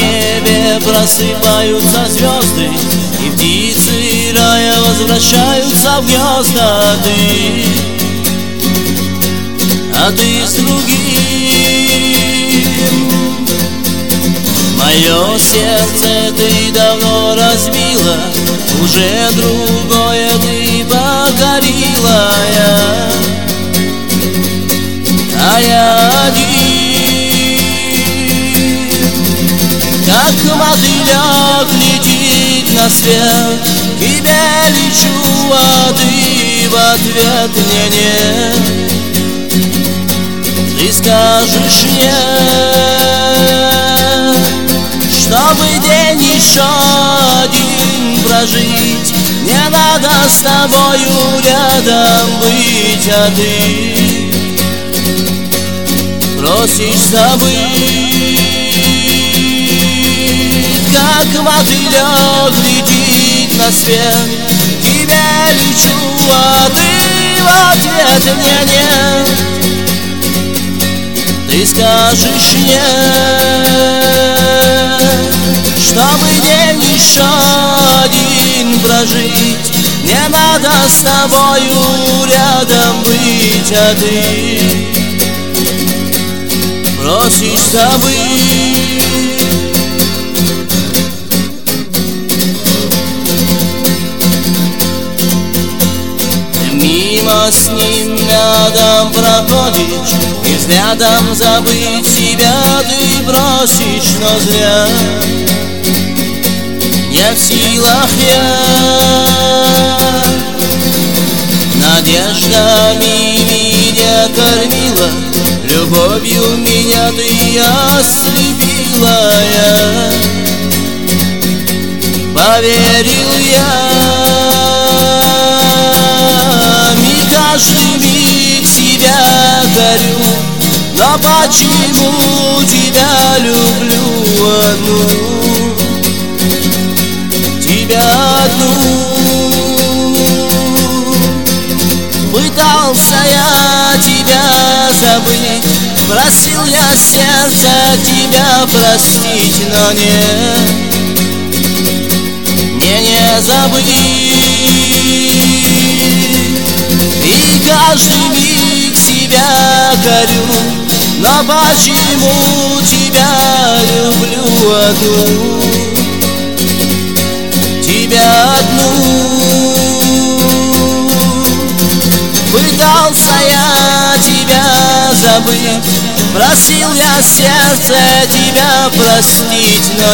небе просыпаются звезды, и птицы рая возвращаются в гнезда. А ты с другим. Мое сердце ты давно разбила, уже другое ты покорила. А я один, как мотылек летит на свет, тебе лечу, а ты в ответ мне нет. Ты скажешь нет, чтобы день еще один прожить, не надо с тобою рядом быть, а ты просишь забыть. Как мотылек летит на свет, тебе лечу, а ты в ответ мне нет. Ты скажешь нет, чтобы день еще один прожить, не надо с тобою рядом быть, а ты просишь забыть. Мимо с ним рядом проходишь, и взглядом забыть себя ты просишь, но зря. Не в силах я надеждами меня кормила, любовью меня ты ослепила. Поверил я, каждый миг себя горю, но почему тебя люблю одну? Тебя одну. Пытался я тебя забыть, просил я сердце тебя простить, но не забыть. И каждый миг себя горю, но почему тебя люблю одну? Тебя одну. Пытался я тебя забыть, просил я сердце тебя простить, но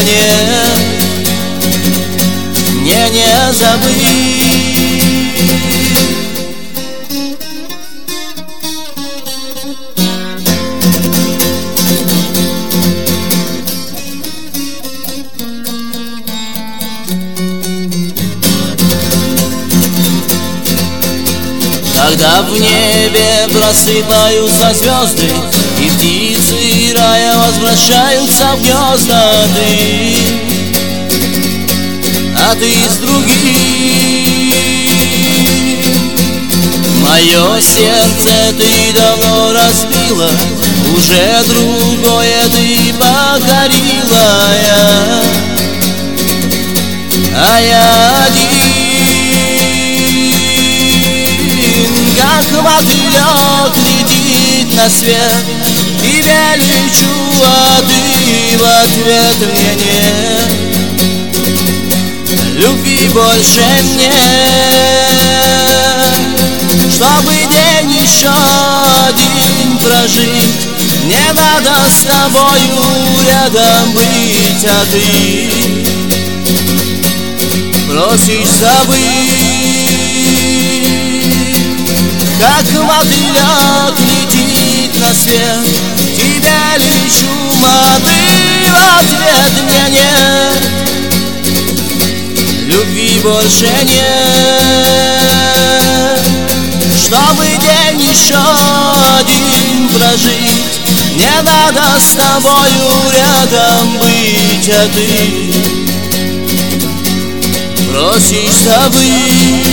не забыть. Когда в небе просыпаются звезды, и птицы рая возвращаются в гнезда, а ты с другим. Мое сердце ты давно разбила, уже другое ты покорила. А я один, как мотылек летит на свет, тебе лечу, а ты в ответ мне нет. Любви больше нет, чтобы день еще один прожить, не надо с тобою рядом быть, а ты просишь забыть. Как мотылек летит на свет, тебя лечу, а ты в ответ мне нет. Любви больше нет, чтобы день еще один прожить, не надо с тобою рядом быть, а ты просишь забыть.